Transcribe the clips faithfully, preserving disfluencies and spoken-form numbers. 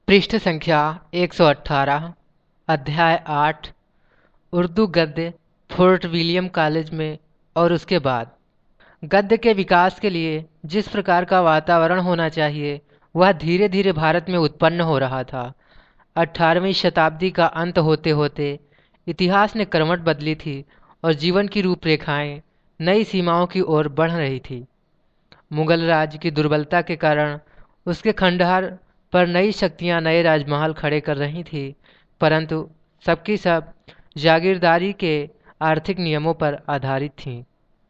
पृष्ठ संख्या एक सौ अठारह। अध्याय आठ। उर्दू गद्य फोर्ट विलियम कॉलेज में और उसके बाद। गद्य के विकास के लिए जिस प्रकार का वातावरण होना चाहिए वह धीरे धीरे भारत में उत्पन्न हो रहा था। अठारहवीं शताब्दी का अंत होते होते इतिहास ने करवट बदली थी और जीवन की रूपरेखाएं नई सीमाओं की ओर बढ़ रही थी। मुगल राज की दुर्बलता के कारण उसके खंडहर पर नई शक्तियां नए राजमहल खड़े कर रही थी, परंतु सबकी सब जागीरदारी के आर्थिक नियमों पर आधारित थीं।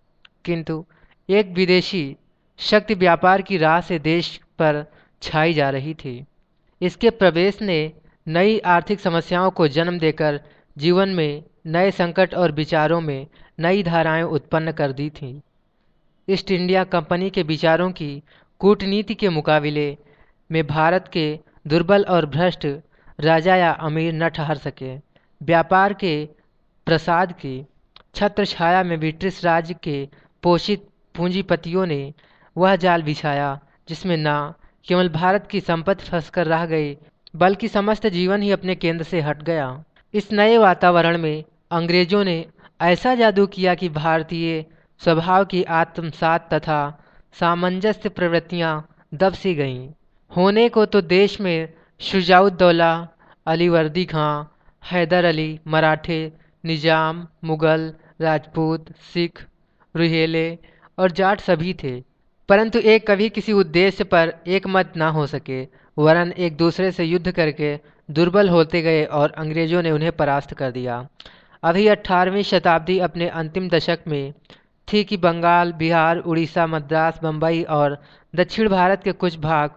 किंतु एक विदेशी शक्ति व्यापार की राह से देश पर छाई जा रही थी। इसके प्रवेश ने नई आर्थिक समस्याओं को जन्म देकर जीवन में नए संकट और विचारों में नई धाराएं उत्पन्न कर दी थीं। ईस्ट इंडिया कंपनी के विचारों की कूटनीति के मुकाबले में भारत के दुर्बल और भ्रष्ट राजा या अमीर न ठहर सके। व्यापार के प्रसाद की छत्र छाया में ब्रिटिश राज के पोषित पूंजीपतियों ने वह जाल बिछाया जिसमें न केवल भारत की संपत्ति फंसकर रह गई बल्कि समस्त जीवन ही अपने केंद्र से हट गया। इस नए वातावरण में अंग्रेजों ने ऐसा जादू किया कि भारतीय स्वभाव की आत्मसात तथा सामंजस्य प्रवृत्तियां दब सी गईं। होने को तो देश में शुजाउद्दौला, अलीवर्दी खां, हैदर अली, मराठे, निजाम, मुगल, राजपूत, सिख, रुहेले और जाट सभी थे, परंतु एक कभी किसी उद्देश्य पर एक मत ना हो सके, वरन एक दूसरे से युद्ध करके दुर्बल होते गए और अंग्रेजों ने उन्हें परास्त कर दिया। अभी अठारहवीं शताब्दी अपने अंतिम दशक में थी कि बंगाल, बिहार, उड़ीसा, मद्रास, बम्बई और दक्षिण भारत के कुछ भाग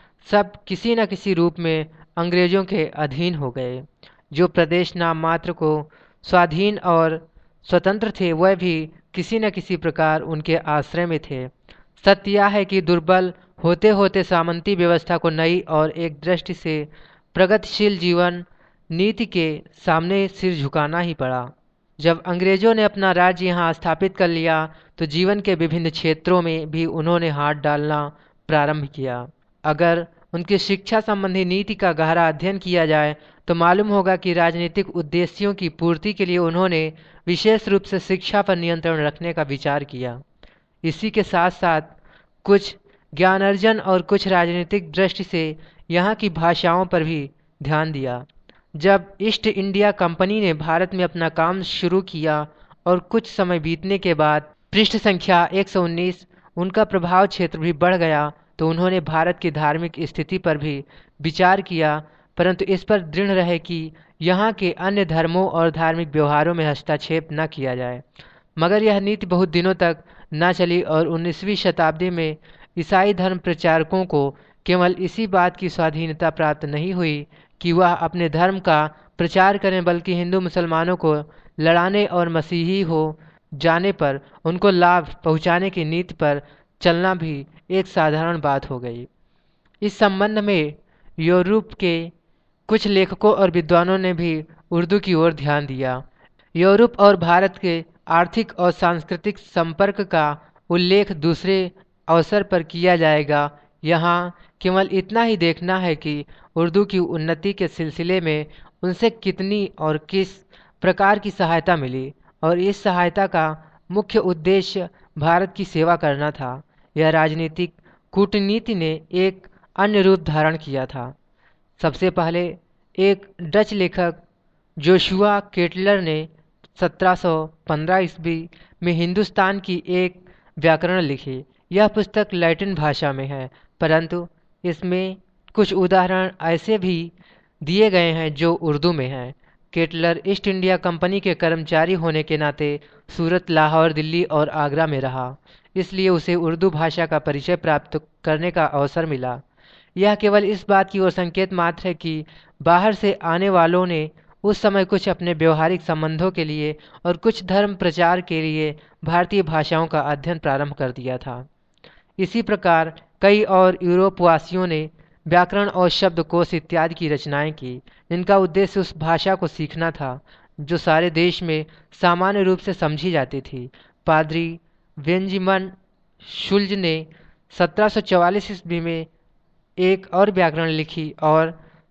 सब किसी न किसी रूप में अंग्रेजों के अधीन हो गए। जो प्रदेश नाम मात्र को स्वाधीन और स्वतंत्र थे वह भी किसी न किसी प्रकार उनके आश्रय में थे। सत्य यह है कि दुर्बल होते होते सामंती व्यवस्था को नई और एक दृष्टि से प्रगतिशील जीवन नीति के सामने सिर झुकाना ही पड़ा। जब अंग्रेजों ने अपना राज्य यहाँ स्थापित कर लिया तो जीवन के विभिन्न क्षेत्रों में भी उन्होंने हाथ डालना प्रारंभ किया। अगर उनकी शिक्षा संबंधी नीति का गहरा अध्ययन किया जाए तो मालूम होगा कि राजनीतिक उद्देश्यों की पूर्ति के लिए उन्होंने विशेष रूप से शिक्षा पर नियंत्रण रखने का विचार किया। इसी के साथ साथ कुछ ज्ञानार्जन और कुछ राजनीतिक दृष्टि से यहाँ की भाषाओं पर भी ध्यान दिया। जब ईस्ट इंडिया कंपनी ने भारत में अपना काम शुरू किया और कुछ समय बीतने के बाद पृष्ठ संख्या एक सौ उन्नीस उनका प्रभाव क्षेत्र भी बढ़ गया तो उन्होंने भारत की धार्मिक स्थिति पर भी विचार किया, परंतु इस पर दृढ़ रहे कि यहाँ के अन्य धर्मों और धार्मिक व्यवहारों में हस्तक्षेप न किया जाए। मगर यह नीति बहुत दिनों तक न चली और उन्नीसवीं शताब्दी में ईसाई धर्म प्रचारकों को केवल इसी बात की स्वाधीनता प्राप्त नहीं हुई कि वह अपने धर्म का प्रचार करें, बल्कि हिंदू मुसलमानों को लड़ाने और मसीही हो जाने पर उनको लाभ पहुंचाने की नीति पर चलना भी एक साधारण बात हो गई। इस संबंध में यूरोप के कुछ लेखकों और विद्वानों ने भी उर्दू की ओर ध्यान दिया। यूरोप और भारत के आर्थिक और सांस्कृतिक संपर्क का उल्लेख दूसरे अवसर पर किया जाएगा। यहाँ केवल इतना ही देखना है कि उर्दू की उन्नति के सिलसिले में उनसे कितनी और किस प्रकार की सहायता मिली और इस सहायता का मुख्य उद्देश्य भारत की सेवा करना था। यह राजनीतिक कूटनीति ने एक अन्य रूप धारण किया था। सबसे पहले एक डच लेखक जोशुआ केटलर ने सत्रह सौ पंद्रह ईस्वी में हिंदुस्तान की एक व्याकरण लिखी। यह पुस्तक लैटिन भाषा में है, परंतु इसमें कुछ उदाहरण ऐसे भी दिए गए हैं जो उर्दू में हैं। केटलर ईस्ट इंडिया कंपनी के कर्मचारी होने के नाते सूरत, लाहौर, दिल्ली और आगरा में रहा, इसलिए उसे उर्दू भाषा का परिचय प्राप्त करने का अवसर मिला। यह केवल इस बात की ओर संकेत मात्र है कि बाहर से आने वालों ने उस समय कुछ अपने व्यवहारिक संबंधों के लिए और कुछ धर्म प्रचार के लिए भारतीय भाषाओं का अध्ययन प्रारंभ कर दिया था। इसी प्रकार कई और यूरोपवासियों ने व्याकरण और शब्दकोश इत्यादि की रचनाएं की, जिनका उद्देश्य उस भाषा को सीखना था जो सारे देश में सामान्य रूप से समझी जाती थी। पादरी बेंजामिन शुल्ज ने सत्रह सौ चौवालीस ईस्वी में एक और व्याकरण लिखी और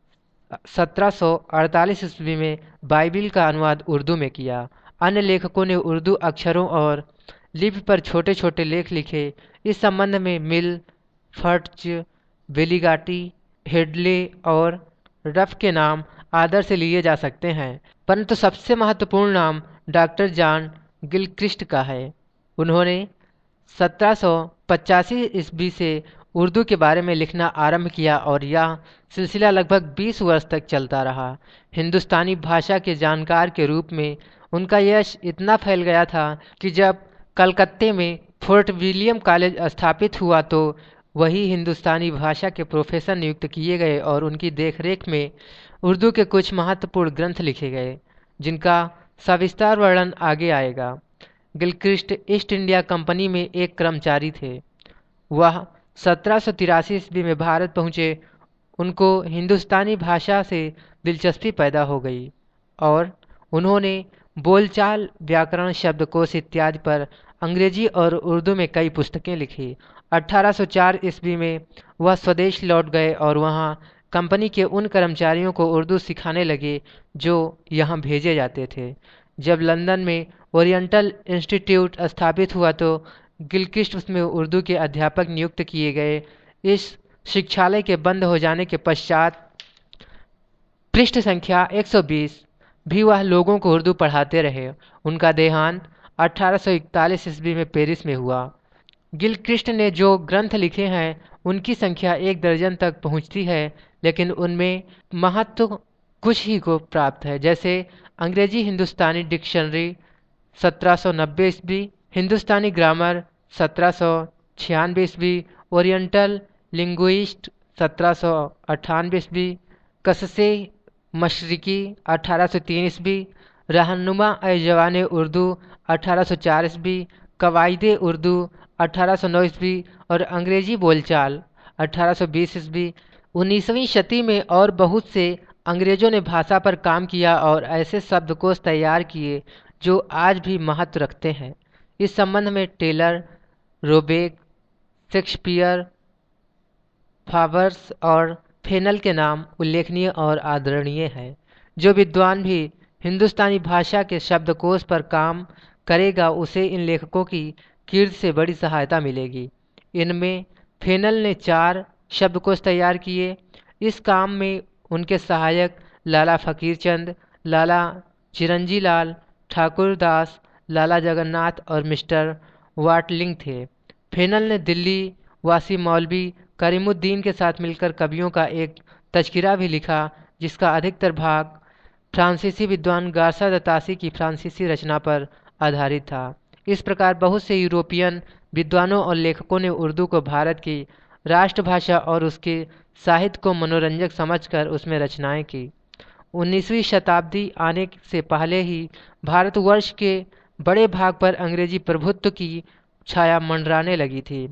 सत्रह सौ अड़तालीस ईस्वी में बाइबिल का अनुवाद उर्दू में किया। अन्य लेखकों ने उर्दू अक्षरों और लिपि पर छोटे छोटे लेख लिखे। इस संबंध में मिल, फर्ट्ज, बेलिगाटी, हेडले और रफ के नाम आदर से लिए जा सकते हैं, परंतु सबसे महत्वपूर्ण नाम डॉक्टर जॉन गिलक्रिस्ट का है। उन्होंने सत्रह सौ पचासी ईस्वी से उर्दू के बारे में लिखना आरंभ किया और यह सिलसिला लगभग बीस वर्ष तक चलता रहा। हिंदुस्तानी भाषा के जानकार के रूप में उनका यश इतना फैल गया था कि जब कलकत्ते में फोर्ट विलियम कॉलेज स्थापित हुआ तो वही हिंदुस्तानी भाषा के प्रोफेसर नियुक्त किए गए और उनकी देखरेख में उर्दू के कुछ महत्वपूर्ण ग्रंथ लिखे गए, जिनका सविस्तार वर्णन आगे आएगा। गिलक्रिस्ट ईस्ट इंडिया कंपनी में एक कर्मचारी थे। वह सत्रह सौ तिरासी ईस्वी में भारत पहुँचे। उनको हिंदुस्तानी भाषा से दिलचस्पी पैदा हो गई और उन्होंने बोलचाल, व्याकरण, शब्दकोश इत्यादि पर अंग्रेजी और उर्दू में कई पुस्तकें लिखी। अठारह सौ चार ईस्वी में वह स्वदेश लौट गए और वहाँ कंपनी के उन कर्मचारियों को उर्दू सिखाने लगे जो यहाँ भेजे जाते थे। जब लंदन में ओरिएंटल इंस्टीट्यूट स्थापित हुआ तो गिलक्रिस्ट उसमें उर्दू के अध्यापक नियुक्त किए गए। इस शिक्षालय के बंद हो जाने के पश्चात पृष्ठ संख्या एक सौ बीस भी वह लोगों को उर्दू पढ़ाते रहे। उनका देहांत अठारह सौ इकतालीस ईस्वी में पेरिस में हुआ। गिलक्रिस्ट ने जो ग्रंथ लिखे हैं उनकी संख्या एक दर्जन तक पहुंचती है, लेकिन उनमें महत्व कुछ ही को प्राप्त है, जैसे अंग्रेजी हिंदुस्तानी डिक्शनरी सत्रह सौ नब्बे ईस्वी, हिंदुस्तानी ग्रामर सत्रह सौ छियानवे ईस्वी, ओरिएंटल लिंग्विस्ट सत्रह सौ अट्ठानवे ईस्वी, कससे मशरिकी अठारह सौ तीन ईस्वी, रहनुमा ए जवान उर्दू अठारह सौ चार ईस्वी, कवायदे उर्दू अठारह सौ नौ ईस्वी और अंग्रेजी बोलचाल अठारह सौ बीस ईस्वी। उन्नीसवीं शती में और बहुत से अंग्रेजों ने भाषा पर काम किया और ऐसे शब्दकोश तैयार किए जो आज भी महत्व रखते हैं। इस संबंध में टेलर, रोबेक, शेक्सपियर, फावर्स और फेनल के नाम उल्लेखनीय और आदरणीय हैं। जो विद्वान भी हिंदुस्तानी भाषा के शब्दकोश पर काम करेगा उसे इन लेखकों की कीर्ति से बड़ी सहायता मिलेगी। इनमें फेनल ने चार शब्दकोश तैयार किए। इस काम में उनके सहायक लाला फकीरचंद, लाला चिरंजी लाल ठाकुर दास, लाला जगन्नाथ और मिस्टर वाटलिंग थे। फेनल ने दिल्ली वासी मौलवी करीमुद्दीन के साथ मिलकर कवियों का एक तज़किरा भी लिखा, जिसका अधिकतर भाग फ्रांसीसी विद्वान गार्सा दतासी की फ्रांसीसी रचना पर आधारित था। इस प्रकार बहुत से यूरोपियन विद्वानों और लेखकों ने उर्दू को भारत की राष्ट्रभाषा और उसके साहित्य को मनोरंजक समझकर उसमें रचनाएं की। उन्नीसवीं शताब्दी आने से पहले ही भारतवर्ष के बड़े भाग पर अंग्रेजी प्रभुत्व की छाया मंडराने लगी थी।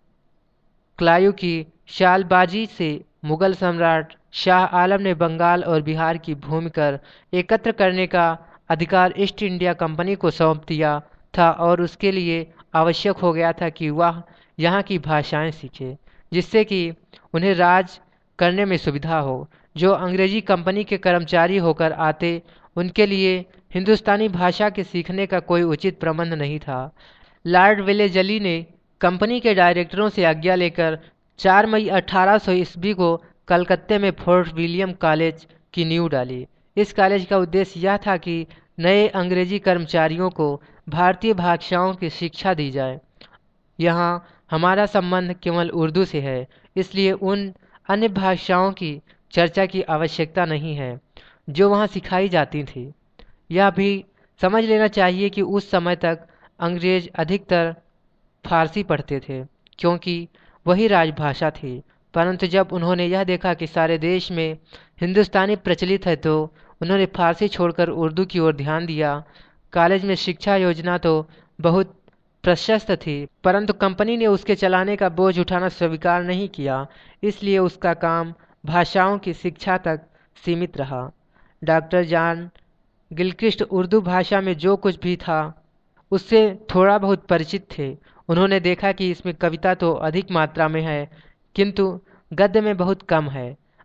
क्लायू की शालबाजी से मुगल सम्राट शाह आलम ने बंगाल और बिहार की भूमि कर एकत्र करने का अधिकार ईस्ट इंडिया कंपनी को सौंप दिया था और उसके लिए आवश्यक हो गया था कि वह यहाँ की भाषाएं सीखे, जिससे कि उन्हें राज करने में सुविधा हो। जो अंग्रेजी कंपनी के कर्मचारी होकर आते उनके लिए हिंदुस्तानी भाषा के सीखने का कोई उचित प्रबंध नहीं था। लॉर्ड वेलेजली ने कंपनी के डायरेक्टरों से आज्ञा लेकर चार मई अठारह सौ ईस्वी को कलकत्ते में फोर्ट विलियम कॉलेज की नींव डाली। इस कॉलेज का उद्देश्य यह था कि नए अंग्रेजी कर्मचारियों को भारतीय भाषाओं की शिक्षा दी जाए। यहाँ हमारा संबंध केवल उर्दू से है, इसलिए उन अन्य भाषाओं की चर्चा की आवश्यकता नहीं है जो वहाँ सिखाई जाती थी। यह भी समझ लेना चाहिए कि उस समय तक अंग्रेज अधिकतर फारसी पढ़ते थे, क्योंकि वही राजभाषा थी। परंतु जब उन्होंने यह देखा कि सारे देश में हिंदुस्तानी प्रचलित है तो उन्होंने फारसी छोड़कर उर्दू की ओर ध्यान दिया। कॉलेज में शिक्षा योजना तो बहुत प्रशस्त थी, परंतु कंपनी ने उसके चलाने का बोझ उठाना स्वीकार नहीं किया, इसलिए उसका काम भाषाओं की शिक्षा तक सीमित रहा। डॉक्टर जॉन गिलक्रिस्ट उर्दू भाषा में जो कुछ भी था उससे थोड़ा बहुत परिचित थे। उन्होंने देखा कि इसमें कविता तो अधिक मात्रा में है, किंतु गद्य में बहुत कम है।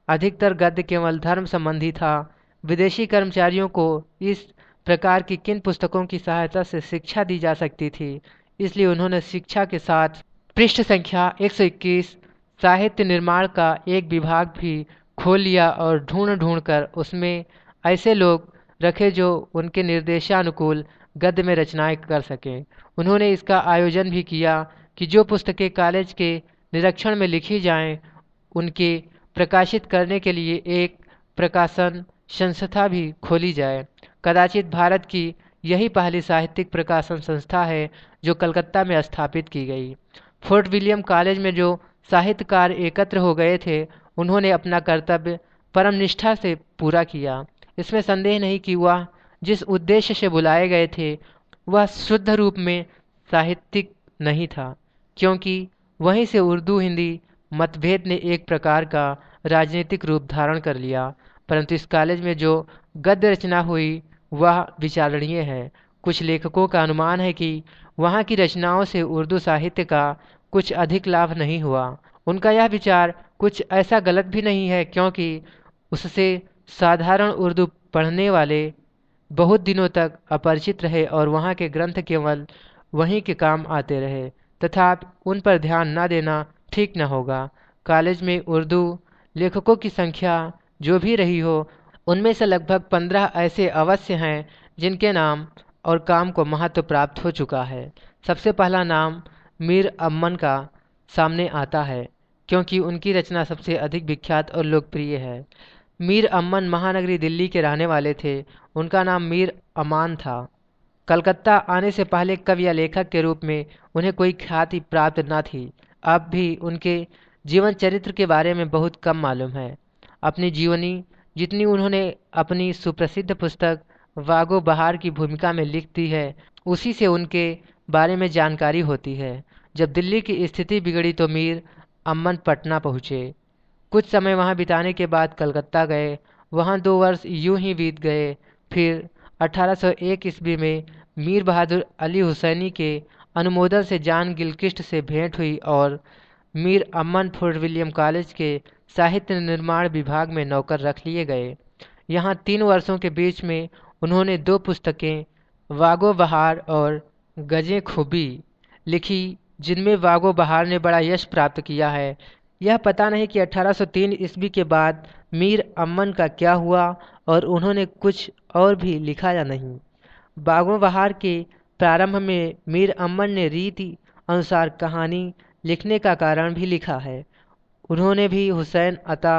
अधिकतर गद्य केवल धर्म संबंधी था। विदेशी कर्मचारियों को इस प्रकार की किन पुस्तकों की सहायता से शिक्षा दी जा सकती थी, इसलिए उन्होंने शिक्षा के साथ पृष्ठ संख्या एक सौ इक्कीस साहित्य निर्माण का एक विभाग भी खोल लिया और ढूंढ ढूंढ कर उसमें ऐसे लोग रखे जो उनके निर्देशानुकूल गद्य में रचनाएं कर सकें। उन्होंने इसका आयोजन भी किया कि जो पुस्तकें कॉलेज के निरीक्षण में लिखी जाएं, उनके प्रकाशित करने के लिए एक प्रकाशन संस्था भी खोली जाए। कदाचित भारत की यही पहली साहित्यिक प्रकाशन संस्था है जो कलकत्ता में स्थापित की गई। फोर्ट विलियम कॉलेज में जो साहित्यकार एकत्र हो गए थे, उन्होंने अपना कर्तव्य परम निष्ठा से पूरा किया। इसमें संदेह नहीं कि वह जिस उद्देश्य से बुलाए गए थे वह शुद्ध रूप में साहित्यिक नहीं था, क्योंकि वहीं से उर्दू हिंदी मतभेद ने एक प्रकार का राजनीतिक रूप धारण कर लिया। परंतु इस कॉलेज में जो गद्य रचना हुई वह विचारणीय है। कुछ लेखकों का अनुमान है कि वहाँ की रचनाओं से उर्दू साहित्य का कुछ अधिक लाभ नहीं हुआ। उनका यह विचार कुछ ऐसा गलत भी नहीं है, क्योंकि उससे साधारण उर्दू पढ़ने वाले बहुत दिनों तक अपरिचित रहे और वहाँ के ग्रंथ केवल वहीं के काम आते रहे, तथा उन पर ध्यान न देना ठीक न होगा। कॉलेज में उर्दू लेखकों की संख्या जो भी रही हो, उनमें से लगभग पंद्रह ऐसे अवश्य हैं जिनके नाम और काम को महत्व प्राप्त हो चुका है। सबसे पहला नाम मीर अम्मन का सामने आता है, क्योंकि उनकी रचना सबसे अधिक विख्यात और लोकप्रिय है। मीर अम्मन महानगरी दिल्ली के रहने वाले थे। उनका नाम मीर अमान था। कलकत्ता आने से पहले कवि या लेखक के रूप में उन्हें कोई ख्याति प्राप्त न थी। अब भी उनके जीवन चरित्र के बारे में बहुत कम मालूम है। अपनी जीवनी जितनी उन्होंने अपनी सुप्रसिद्ध पुस्तक वागो बहार की भूमिका में लिख दी है, उसी से उनके बारे में जानकारी होती है। जब दिल्ली की स्थिति बिगड़ी तो मीर अम्मन पटना पहुँचे। कुछ समय वहां बिताने के बाद कलकत्ता गए। वहां दो वर्ष यूं ही बीत गए। फिर अठारह सौ एक ईस्वी में मीर बहादुर अली हुसैनी के अनुमोदन से जॉन गिलक्रिस्ट से भेंट हुई और Mir Amman Fort William college के साहित्य निर्माण विभाग में नौकर रख लिए गए। यहाँ तीन वर्षों के बीच में उन्होंने दो पुस्तकें वागो बहार और गज़े खूबी लिखी, जिनमें वागो बहार ने बड़ा यश प्राप्त किया है। यह पता नहीं कि अठारह सौ तीन ईस्वी के बाद मीर अम्मन का क्या हुआ और उन्होंने कुछ और भी लिखा या नहीं। बागो बहार के प्रारंभ में मीर अम्मन ने रीति अनुसार कहानी लिखने का कारण भी लिखा है। उन्होंने भी हुसैन अता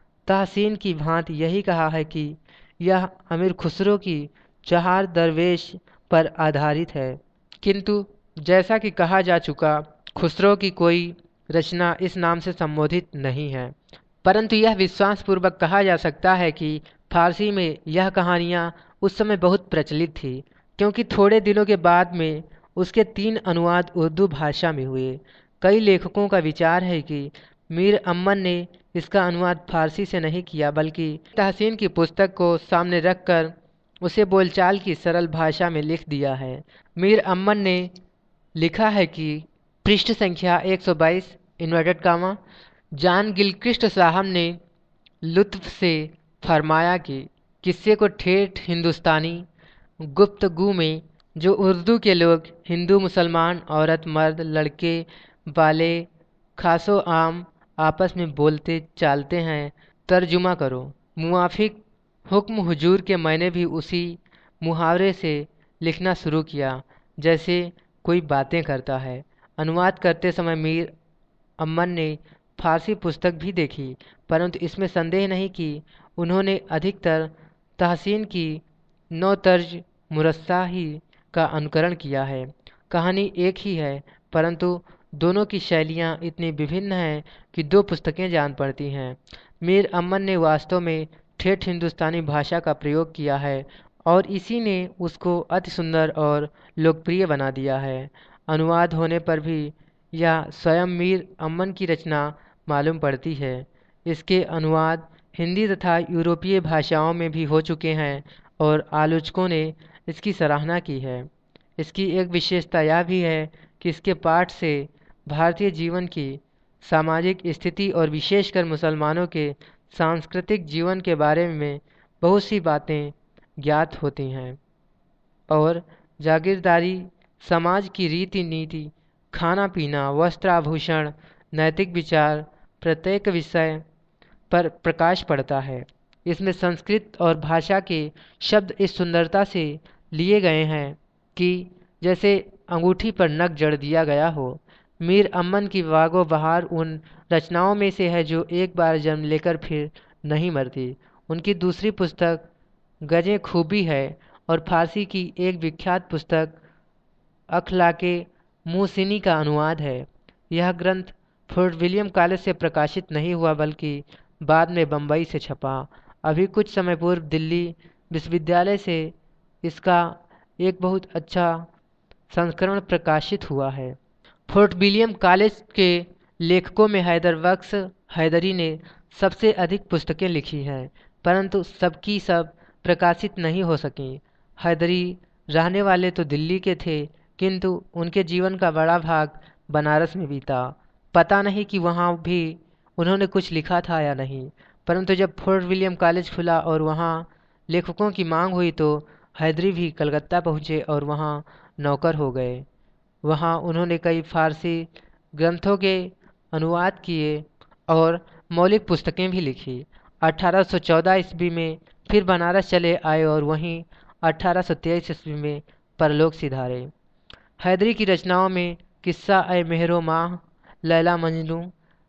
तहसीन की भांति यही कहा है कि यह अमीर खुसरो की चहार दरवेश पर आधारित है, किंतु जैसा कि कहा जा चुका, खुसरो की कोई रचना इस नाम से संबोधित नहीं है। परंतु यह विश्वासपूर्वक कहा जा सकता है कि फारसी में यह कहानियाँ उस समय बहुत प्रचलित थी, क्योंकि थोड़े दिनों के बाद में उसके तीन अनुवाद उर्दू भाषा में हुए। कई लेखकों का विचार है कि मीर अम्मन ने इसका अनुवाद फारसी से नहीं किया, बल्कि तहसीन की पुस्तक को सामने रखकर उसे बोलचाल की सरल भाषा में लिख दिया है। मीर अम्मन ने लिखा है कि पृष्ठ संख्या एक सौ बाईस इन्वर्टेड कामा, जॉन गिलक्रिस्ट साहब ने लुत्फ से फरमाया कि किस्से को ठेठ हिंदुस्तानी गुफ्तगू में जो उर्दू के लोग हिंदू मुसलमान औरत मर्द लड़के वाले खासो आम आपस में बोलते चालते हैं, तर्जुमा करो। मुआफिक हुक्म हुजूर के मैंने भी उसी मुहावरे से लिखना शुरू किया जैसे कोई बातें करता है। अनुवाद करते समय मीर अम्मन ने फारसी पुस्तक भी देखी, परंतु इसमें संदेह नहीं कि उन्होंने अधिकतर तहसीन की नौ तर्ज मुरस्सा ही का अनुकरण किया है। कहानी एक ही है, परंतु दोनों की शैलियाँ इतनी विभिन्न हैं कि दो पुस्तकें जान पड़ती हैं। मीर अम्मन ने वास्तव में ठेठ हिंदुस्तानी भाषा का प्रयोग किया है और इसी ने उसको अति सुंदर और लोकप्रिय बना दिया है। अनुवाद होने पर भी यह स्वयं मीर अम्मन की रचना मालूम पड़ती है। इसके अनुवाद हिंदी तथा यूरोपीय भाषाओं में भी हो चुके हैं और आलोचकों ने इसकी सराहना की है। इसकी एक विशेषता यह भी है कि इसके पाठ से भारतीय जीवन की सामाजिक स्थिति और विशेषकर मुसलमानों के सांस्कृतिक जीवन के बारे में बहुत सी बातें ज्ञात होती हैं और जागीरदारी समाज की रीति नीति, खाना पीना, वस्त्र आभूषण, नैतिक विचार, प्रत्येक विषय पर प्रकाश पड़ता है। इसमें संस्कृत और भाषा के शब्द इस सुंदरता से लिए गए हैं कि जैसे अंगूठी पर नक जड़ दिया गया हो। मीर अमन की बागो बहार उन रचनाओं में से है जो एक बार जन्म लेकर फिर नहीं मरती। उनकी दूसरी पुस्तक गज़ें खूबी है और फारसी की एक विख्यात पुस्तक अखलाके मुहसिनी का अनुवाद है। यह ग्रंथ फोर्ट विलियम कॉलेज से प्रकाशित नहीं हुआ बल्कि बाद में बम्बई से छपा। अभी कुछ समय पूर्व दिल्ली विश्वविद्यालय से इसका एक बहुत अच्छा संस्करण प्रकाशित हुआ है। फोर्ट विलियम कॉलेज के लेखकों में हैदर बख्श हैदरी ने सबसे अधिक पुस्तकें लिखी हैं, परंतु सबकी सब प्रकाशित नहीं हो सकीं। हैदरी रहने वाले तो दिल्ली के थे, किंतु उनके जीवन का बड़ा भाग बनारस में बीता। पता नहीं कि वहाँ भी उन्होंने कुछ लिखा था या नहीं, परंतु जब फोर्ट विलियम कॉलेज खुला और वहाँ लेखकों की मांग हुई तो हैदरी भी कलकत्ता पहुँचे और वहाँ नौकर हो गए। वहाँ उन्होंने कई फारसी ग्रंथों के अनुवाद किए और मौलिक पुस्तकें भी लिखी। अठारह सौ चौदह ईस्वी में फिर बनारस चले आए और वहीं अठारह सौ तेईस ईस्वी में परलोक सिधारे। हैदरी की रचनाओं में किस्सा ए मेहरो माह, लैला मजनू,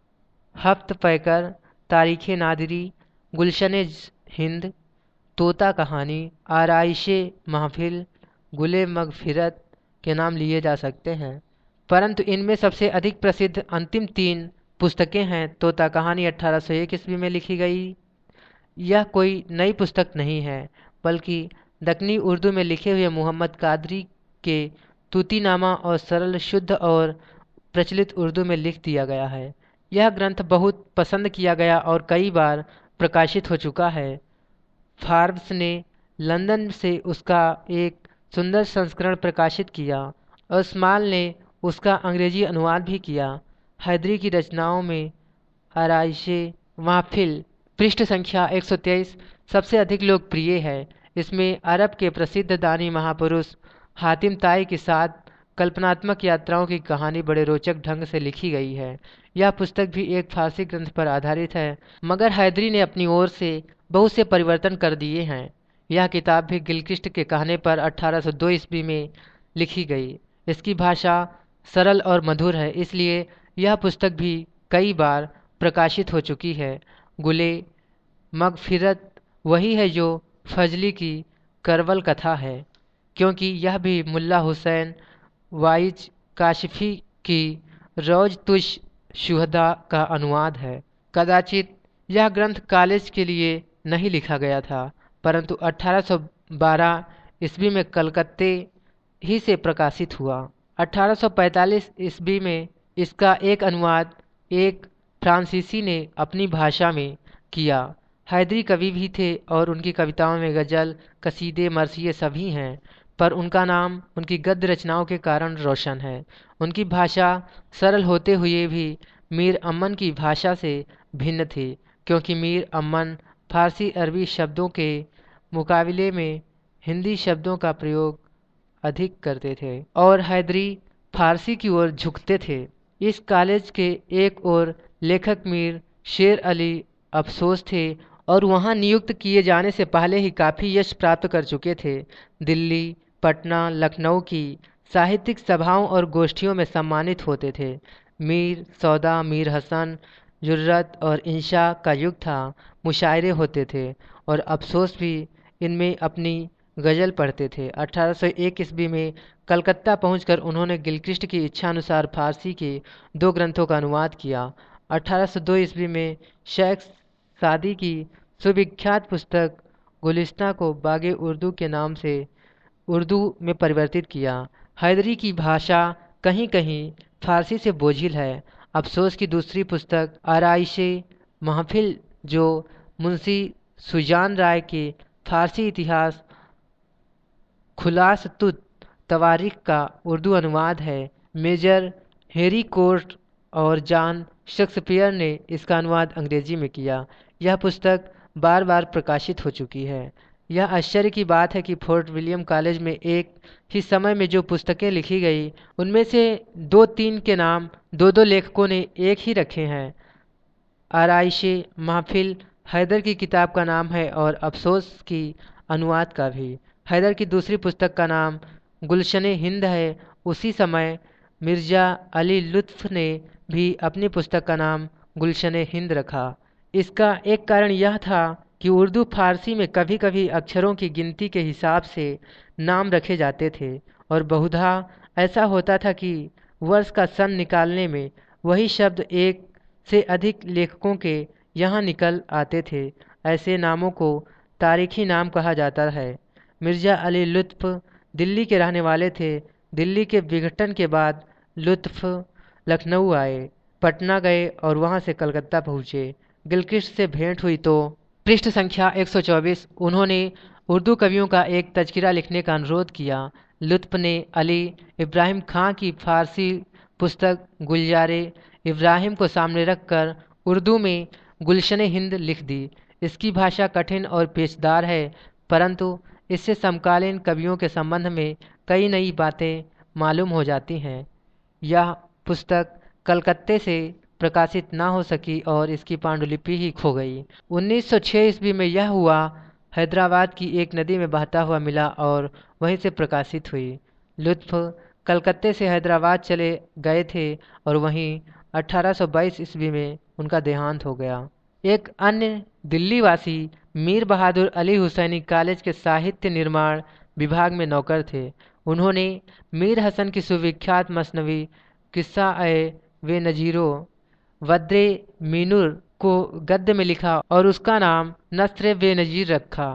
हफ्त पैकर, तारीख़ नादिरी, गुलशन हिंद, तोता कहानी, आराइशे महफिल, गुले मगफिरत के नाम लिए जा सकते हैं, परंतु इनमें सबसे अधिक प्रसिद्ध अंतिम तीन पुस्तकें हैं। तोता कहानी अठारह सौ एक ईस्वी में लिखी गई। यह कोई नई पुस्तक नहीं है, बल्कि दक्कनी उर्दू में लिखे हुए मोहम्मद कादरी के तूतीनामा और सरल, शुद्ध और प्रचलित उर्दू में लिख दिया गया है। यह ग्रंथ बहुत पसंद किया गया और कई बार प्रकाशित हो चुका है। फार्ब्स ने लंदन से उसका एक सुंदर संस्करण प्रकाशित किया और स्मॉल ने उसका अंग्रेजी अनुवाद भी किया। हैदरी की रचनाओं में आराइशे महफिल पृष्ठ संख्या एक सौ तेईस सबसे अधिक लोकप्रिय है। इसमें अरब के प्रसिद्ध दानी महापुरुष हातिम ताई के साथ कल्पनात्मक यात्राओं की कहानी बड़े रोचक ढंग से लिखी गई है। यह पुस्तक भी एक फारसी ग्रंथ पर आधारित है, मगर हैदरी ने अपनी ओर से बहुत से परिवर्तन कर दिए हैं। यह किताब भी गिलक्रिस्ट के कहने पर अठारह सौ दो ईस्वी में लिखी गई। इसकी भाषा सरल और मधुर है, इसलिए यह पुस्तक भी कई बार प्रकाशित हो चुकी है। गुले मगफिरत वही है जो फजली की करबल कथा है, क्योंकि यह भी मुल्ला हुसैन वाइज काशिफी की रौज तुश शुहदा का अनुवाद है। कदाचित यह ग्रंथ कॉलेज के लिए नहीं लिखा गया था, परंतु अठारह सौ बारह ईस्वी में कलकत्ते ही से प्रकाशित हुआ। अठारह सौ पैंतालीस ईस्वी में इसका एक अनुवाद एक फ्रांसीसी ने अपनी भाषा में किया। हैदरी कवि भी थे और उनकी कविताओं में गज़ल, कसीदे, मरसिये सभी हैं, पर उनका नाम उनकी गद्य रचनाओं के कारण रोशन है। उनकी भाषा सरल होते हुए भी मीर अमन की भाषा से भिन्न थी, क्योंकि मीर अमन फारसी अरबी शब्दों के मुकाबले में हिंदी शब्दों का प्रयोग अधिक करते थे और हैदरी फारसी की ओर झुकते थे। इस कॉलेज के एक और लेखक मीर शेर अली अफसोस थे और वहां नियुक्त किए जाने से पहले ही काफ़ी यश प्राप्त कर चुके थे। दिल्ली, पटना, लखनऊ की साहित्यिक सभाओं और गोष्ठियों में सम्मानित होते थे। मीर सौदा, मीर हसन, जुर्रत और इंशा का युग था। मुशायरे होते थे और अफसोस भी इनमें अपनी गज़ल पढ़ते थे। अठारह सौ एक ईस्वी में कलकत्ता पहुंचकर उन्होंने गिलक्रिस्ट की इच्छानुसार फारसी के दो ग्रंथों का अनुवाद किया। अठारह सौ दो ईस्वी में शेख सादी की सुविख्यात पुस्तक गुलिस्तां को बागे उर्दू के नाम से उर्दू में परिवर्तित किया। हैदरी की भाषा कहीं कहीं फारसी से बोझिल है। अफसोस की दूसरी पुस्तक आराइशे महफिल, जो मुंशी सुजान राय के फारसी इतिहास खुलासतुत तवारीख का उर्दू अनुवाद है। मेजर हैरी कोर्ट और जॉन शेक्सपियर ने इसका अनुवाद अंग्रेजी में किया। यह पुस्तक बार बार प्रकाशित हो चुकी है। यह आश्चर्य की बात है कि फोर्ट विलियम कॉलेज में एक ही समय में जो पुस्तकें लिखी गई उनमें से दो तीन के नाम दो दो लेखकों ने एक ही रखे हैं। आराइशे महफिल हैदर की किताब का नाम है और अफसोस की अनुवाद का भी। हैदर की दूसरी पुस्तक का नाम गुलशने हिंद है। उसी समय मिर्ज़ा अली लुत्फ़ ने भी अपनी पुस्तक का नाम गुलशने हिंद रखा। इसका एक कारण यह था कि उर्दू फारसी में कभी कभी अक्षरों की गिनती के हिसाब से नाम रखे जाते थे और बहुधा ऐसा होता था कि वर्ष का सन निकालने में वही शब्द एक से अधिक लेखकों के यहाँ निकल आते थे। ऐसे नामों को तारीखी नाम कहा जाता है। मिर्ज़ा अली लुत्फ़ दिल्ली के रहने वाले थे। दिल्ली के विघटन के बाद लुत्फ़ लखनऊ आए, पटना गए और वहाँ से कलकत्ता पहुँचे। गिलक्रिस्ट से भेंट हुई तो पृष्ठ संख्या एक सौ चौबीस उन्होंने उर्दू कवियों का एक तज़किरा लिखने का अनुरोध किया। लुत्फ़ ने अली इब्राहिम खां की फ़ारसी पुस्तक गुलजारे इब्राहिम को सामने रखकर उर्दू में गुलशन हिंद लिख दी। इसकी भाषा कठिन और पेचदार है, परंतु इससे समकालीन कवियों के संबंध में कई नई बातें मालूम हो जाती हैं। यह पुस्तक कलकत्ते से प्रकाशित ना हो सकी और इसकी पांडुलिपि ही खो गई। उन्नीस सौ छह ईस्वी में यह हुआ हैदराबाद की एक नदी में बहता हुआ मिला और वहीं से प्रकाशित हुई। लुत्फ़ कलकत्ते से हैदराबाद चले गए थे और वहीं अठारह सौ बाईस ईस्वी में उनका देहांत हो गया। एक अन्य दिल्ली वासी मीर बहादुर अली हुसैनी कॉलेज के साहित्य निर्माण विभाग में नौकर थे। उन्होंने मीर हसन की सुविख्यात मसनवी किस्सा ए वे नजीरो वद्रे मीनुर को गद्य में लिखा और उसका नाम नस्र वे नजीर रखा।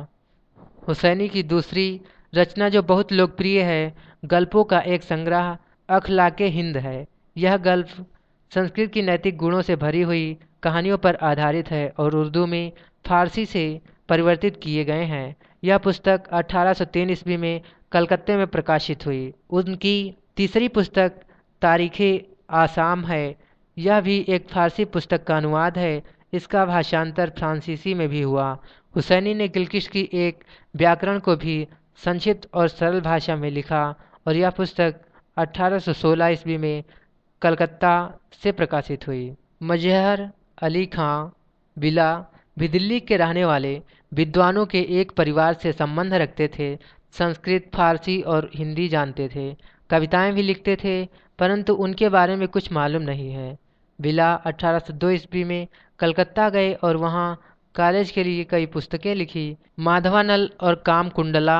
हुसैनी की दूसरी रचना जो बहुत लोकप्रिय है, गल्पों का एक संग्रह अखलाके हिंद है। यह गल्प संस्कृत की नैतिक गुणों से भरी हुई कहानियों पर आधारित है और उर्दू में फारसी से परिवर्तित किए गए हैं। यह पुस्तक अठारह सौ तीन ईस्वी में कलकत्ते में प्रकाशित हुई। उनकी तीसरी पुस्तक तारीख़े आसाम है। यह भी एक फारसी पुस्तक का अनुवाद है। इसका भाषांतर फ्रांसीसी में भी हुआ। हुसैनी ने गिलक्रिस्ट की एक व्याकरण को भी संक्षिप्त और सरल भाषा में लिखा और यह पुस्तक अठारह सौ सोलह ईस्वी में कलकत्ता से प्रकाशित हुई। मजहर अली खां बिला भी दिल्ली के रहने वाले विद्वानों के एक परिवार से संबंध रखते थे। संस्कृत, फारसी और हिंदी जानते थे। कविताएं भी लिखते थे, परंतु उनके बारे में कुछ मालूम नहीं है। बिला अठारह सौ दो ईस्वी में कलकत्ता गए और वहाँ कॉलेज के लिए कई पुस्तकें लिखी। माधवानल और काम कुंडला,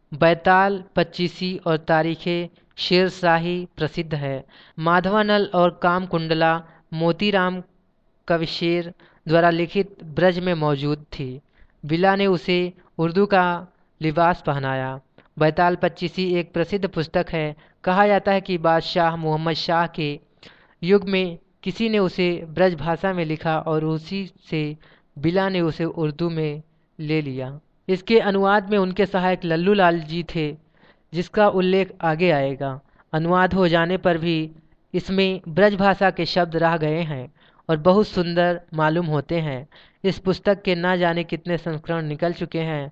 बैताल पच्चीसी और तारीख़े शेरशाही प्रसिद्ध है। माधवानल और काम कुंडला मोतीराम कविशेर द्वारा लिखित ब्रज में मौजूद थी। बिला ने उसे उर्दू का लिबास पहनाया। बैताल पच्चीसी एक प्रसिद्ध पुस्तक है। कहा जाता है कि बादशाह मोहम्मद शाह के युग में किसी ने उसे ब्रज भाषा में लिखा और उसी से बिला ने उसे उर्दू में ले लिया। इसके अनुवाद में उनके सहायक लल्लू लाल जी थे, जिसका उल्लेख आगे आएगा। अनुवाद हो जाने पर भी इसमें ब्रज भाषा के शब्द रह गए हैं और बहुत सुंदर मालूम होते हैं। इस पुस्तक के ना जाने कितने संस्करण निकल चुके हैं।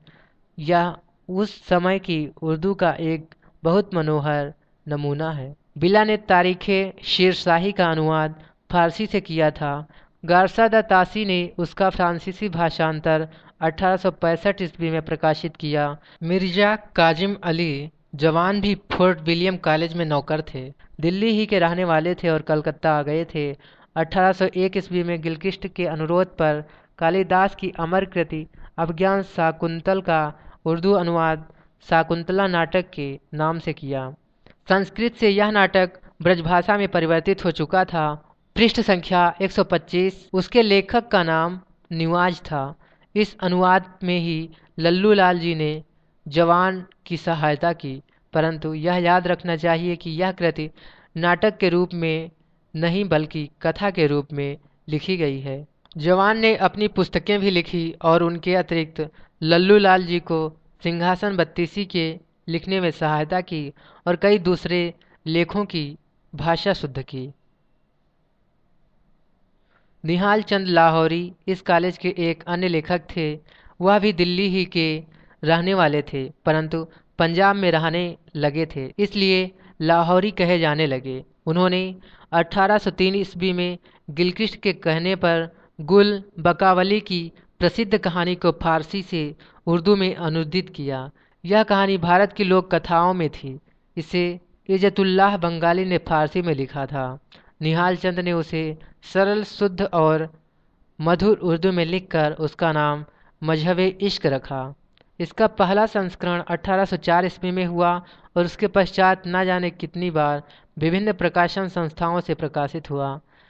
यह उस समय की उर्दू का एक बहुत मनोहर नमूना है। बिला ने तारीख़े शेरशाही का अनुवाद फारसी से किया था। गारसा द तासी ने उसका फ्रांसीसी भाषांतर अठारह सौ पैंसठ ईस्वी में प्रकाशित किया। मिर्जा काजिम अली जवान भी फोर्ट विलियम कॉलेज में नौकर थे। दिल्ली ही के रहने वाले थे और कलकत्ता आ गए थे। अठारह सौ एक ईस्वी में गिलक्रिस्ट के अनुरोध पर कालिदास की अमर कृति अभिज्ञान शाकुंतल का उर्दू अनुवाद शाकुंतला नाटक के नाम से किया। संस्कृत से यह नाटक ब्रजभाषा में परिवर्तित हो चुका था। पृष्ठ संख्या एक सौ पच्चीस। उसके लेखक का नाम निवाज था। इस अनुवाद में ही लल्लू लाल जी ने जवान की सहायता की, परंतु यह याद रखना चाहिए कि यह कृति नाटक के रूप में नहीं बल्कि कथा के रूप में लिखी गई है। जवान ने अपनी पुस्तकें भी लिखी और उनके अतिरिक्त लल्लू लाल जी को सिंहासन बत्तीसी के लिखने में सहायता की और कई दूसरे लेखों की भाषा शुद्ध की। निहाल चंद लाहौरी इस कॉलेज के एक अन्य लेखक थे। वह भी दिल्ली ही के रहने वाले थे, परंतु पंजाब में रहने लगे थे, इसलिए लाहौरी कहे जाने लगे। उन्होंने अठारह सौ तीन ईस्वी में गिलक्रिस्ट के कहने पर गुल बकावली की प्रसिद्ध कहानी को फारसी से उर्दू में अनुदित किया। यह कहानी भारत की लोक कथाओं में थी। इसे इज़्ज़तुल्लाह बंगाली ने फारसी में लिखा था। निहाल चंद ने उसे सरल, शुद्ध और मधुर उर्दू में लिखकर उसका नाम मजहबे इश्क रखा। इसका पहला संस्करण अठारह सौ चार ईस्वी में हुआ और उसके पश्चात न जाने कितनी बार विभिन्न प्रकाशन संस्थाओं से प्रकाशित हुआ।